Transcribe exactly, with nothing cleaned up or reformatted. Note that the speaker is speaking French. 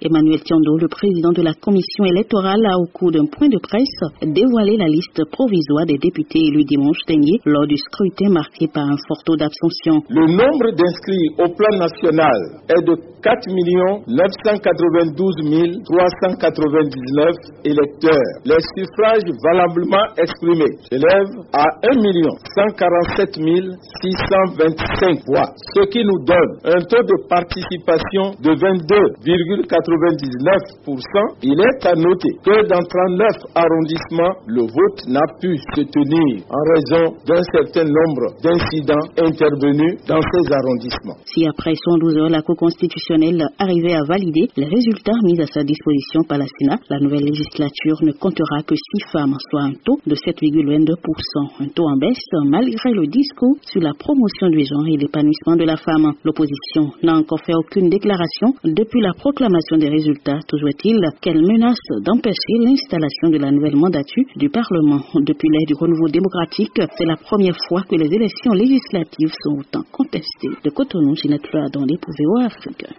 Emmanuel Tiando, le président de la commission électorale, a au cours d'un point de presse dévoilé la liste provisoire des députés élus dimanche dernier lors du scrutin marqué par un fort taux d'abstention. Le nombre d'inscrits au plan national est de quatre millions neuf cent quatre-vingt-douze mille trois cent quatre-vingt-dix-neuf électeurs. Les suffrages valablement exprimés s'élèvent à un million cent quarante-sept mille six cent vingt-cinq voix, ce qui nous donne un taux de participation de vingt-deux virgule quatre-vingt-dix-neuf pour cent. Il est à noter que dans trente-neuf arrondissements, le vote n'a pu se tenir en raison d'un certain nombre d'incidents intervenus dans ces arrondissements. Si après soixante-douze heures, la Cour constitutionnelle arrivait à valider les résultats mis à sa disposition par la Sénat, la nouvelle législature ne comptera que six femmes, soit un taux de sept virgule vingt-deux pour cent, un taux en baisse malgré le discours sur la promotion du genre et l'épanouissement de la femme. L'opposition n'a encore fait aucune déclaration depuis la proclamation des résultats. Toujours est-il qu'elle menace d'empêcher l'installation de la nouvelle mandature du Parlement. Depuis l'ère du renouveau démocratique, c'est la première fois que les élections législatives sont autant contestées. De Cotonou, Ginette Fleur dans les pour V O A Afrique.